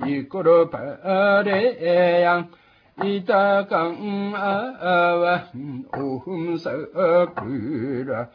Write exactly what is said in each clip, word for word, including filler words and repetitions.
ikoro pare yang itakang awan ohum sakura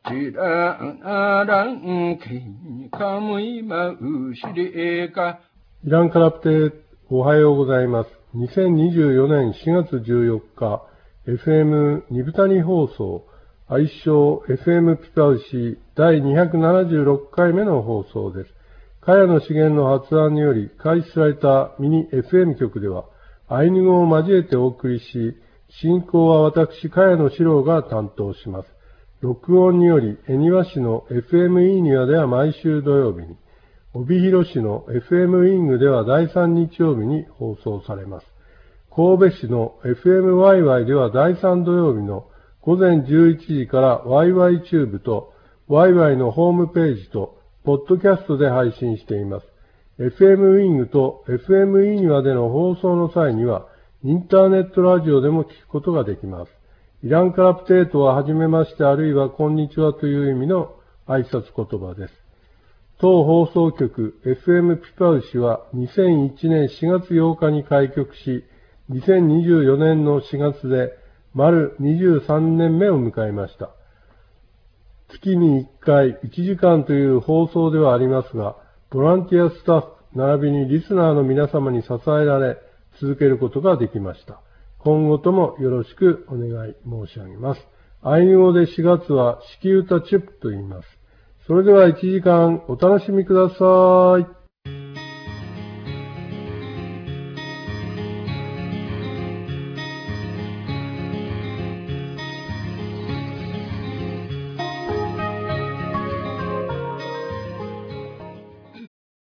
jirang ki kamui maushiri ka。 イランカラプテ、おはようございます。にせんにじゅうよねんしがつじゅうよっか、エフエム ニブタニ放送、愛称 エフエム ピパウシだいにひゃくななじゅうろっかいめの放送です。茅野茂の発案により開始されたミニ エフエム 局では、アイヌ語を交えてお送りし、進行は私、茅野史郎が担当します。録音により、恵庭市の エフエム イーニュアでは毎週土曜日に、帯広市の エフエム ウィングではだいさん日曜日に放送されます。神戸市の エフエム ワイワイではだいさん土曜日の午前じゅういちじから ワイワイ チューブと ワイワイ のホームページとポッドキャストで配信しています。エフエム ウィングと エフエム イーニュアでの放送の際にはインターネットラジオでも聞くことができます。イランカラプテートははじめましてあるいはこんにちはという意味の挨拶言葉です。当放送局 エフエム ピパウシはにせんいちねんしがつようかに開局し、にせんにじゅうよねんのしがつで丸にじゅうさんねんめを迎えました。月にいっかいいちじかんという放送ではありますが、ボランティアスタッフ並びにリスナーの皆様に支えられ続けることができました。今後ともよろしくお願い申し上げます。アイヌ語でしがつはシキユタチュップと言います。それではいちじかんお楽しみください。